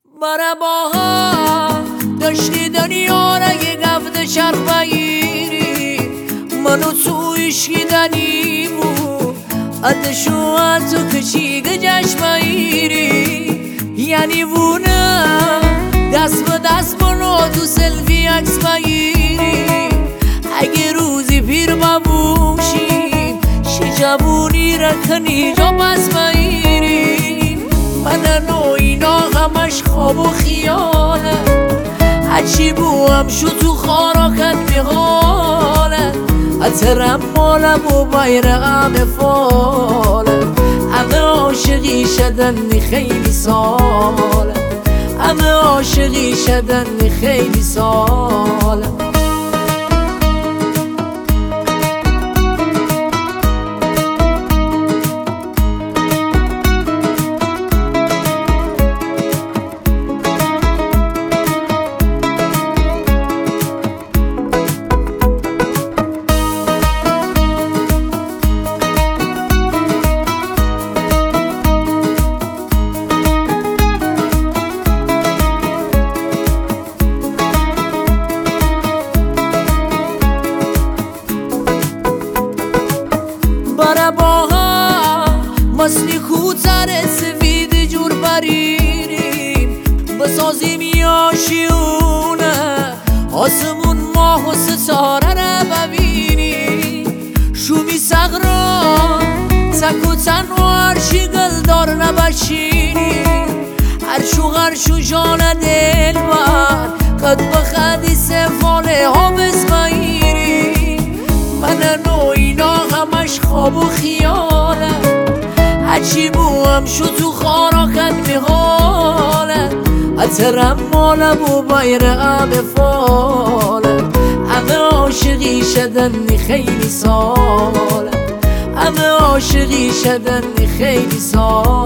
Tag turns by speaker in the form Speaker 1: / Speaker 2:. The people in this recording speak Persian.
Speaker 1: باها داشتی دنیا را یه گفت چرخ بگیری منو تویش گیدنی بود ادشو تو کچیگ جشن بگیری یعنی وونه دست به دست منو تو سلفی عکس بگیری اگه روزی پیر ببوشیم شجبونی را کنی جا پس بگیری من نو اینا همش خواب و خیاله هرچی بوام شو تو خاراکت میحاله اترم مالم و بیرقم فاله همه عاشقی شدن خیلی ساله همه عاشقی شدن خیلی ساله باها مسلی خوتر سفید جور بریریم بسازیم یاشیونه آسمون ماه و ستاره را ببینیم شومی سغران سک و تن و هرشی گلدار نبشینیم هرشو جان دل بر قد بخدی سفاله ها بسمایریم من نو اینا همش خواب و خیاله هرچی بوام شو تو خاراکت میحاله اترم مالم و بیرقم فاله همه عاشقی شدن خیلی ساله همه عاشقی شدن خیلی ساله